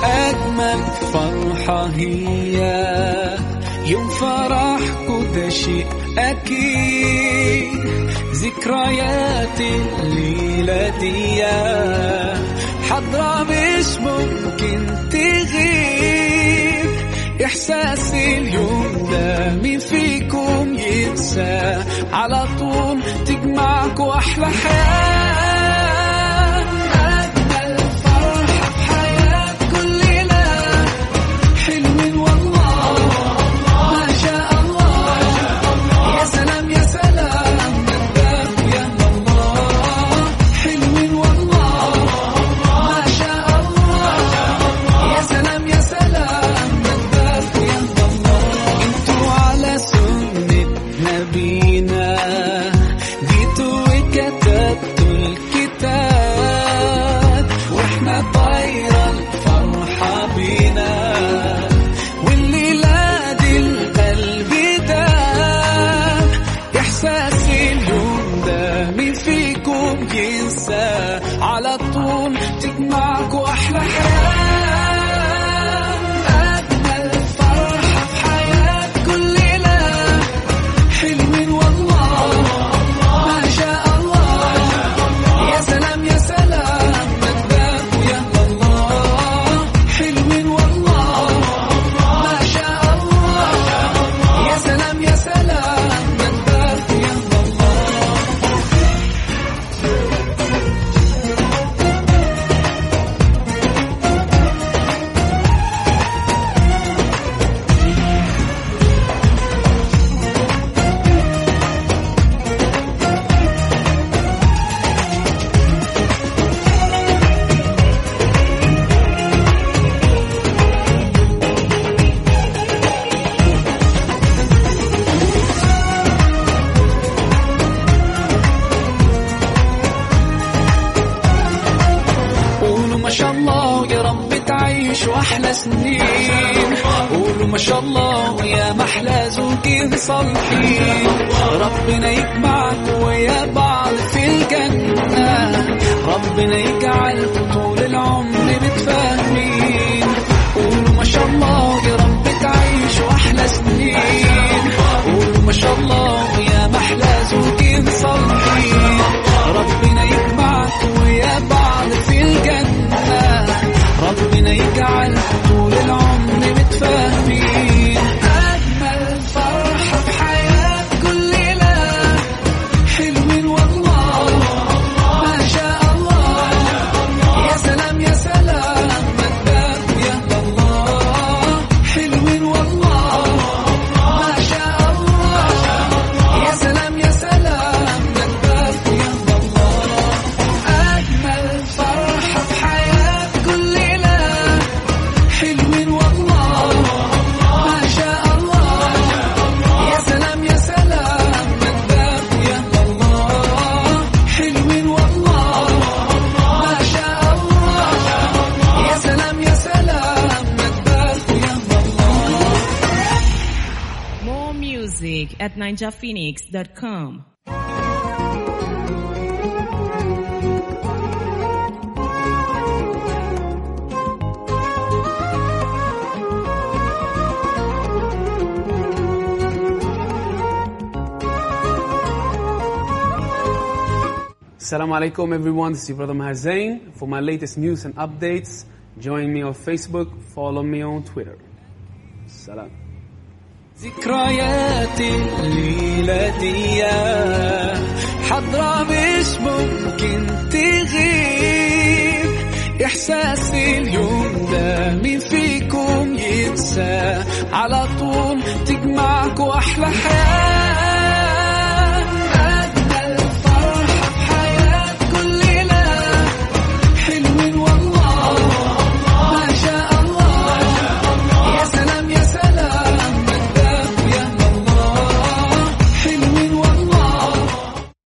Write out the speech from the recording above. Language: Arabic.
أجمل فرحة هي يوم فرحكوا، ده شيء أكيد. ذكريات الليلة دي حضرة مش ممكن تغيب. إحساس اليوم ده مين فيكم ينسى؟ على طول تجمعكوا أحلى حياة، أجمل فرحة في حياة كل ليلة. حلوين والله ما شاء الله، يا سلام يا سلام نداك يا الله. حلوين والله ما شاء الله، يا سلام يا سلام نداك يا الله. انتوا على سنة نبينا جيتوا وكتبتوا الكتاب، واحنا طايرة الفرحة بينا. والليلة دي القلب داب. إحساس اليوم ده مين فيكم ينسى؟ على طول تجمعكوا أحلى حياة، أجمل فرحة في حياة كل ليلة. حلوين والله ما شاء الله، يا سلام يا سلام نداك يا الله. حلوين والله ما شاء الله، يا سلام يا سلام نداك يا الله. قولوا ما شاء الله يا رب تعيشوا أحلى سنين. قولوا ما شاء الله يا محلى زوجين صالحين. ربنا يجمعكم ويا بعض في الجنة، ربنا يجعلكم طول العمر متفاهمين. قولوا ما شاء الله يا رب تعيشوا أحلى سنين. قولوا ما شاء الله يا محلى زوجين صالحين. ربنا يجمعكم ويا بعض في الجنة، ربنا يجعل طول العمر متفاهمين. أجمل فرحة في حياة كل ليلة. حلوين والله ما شاء الله، يا سلام يا سلام نداك يا الله. حلوين والله ما شاء الله، يا سلام يا سلام نداك يا الله. أجمل فرحة في حياة كل ليلة. حلوين والله ما شاء الله، يا سلام يا سلام نداك يا الله. حلوين والله ما شاء الله، يا سلام يا سلام نداك يا الله. More music at ninjaphoenix.com. Assalamu alaikum everyone, this is your brother Maher Zain. For my latest news and updates, join me on Facebook, follow me on Twitter. Salam. ذكريات الليلة دي حضرة مش ممكن تغيب. إحساس اليوم ده مين فيكم ينسى؟ على طول تجمعكوا أحلى حياة،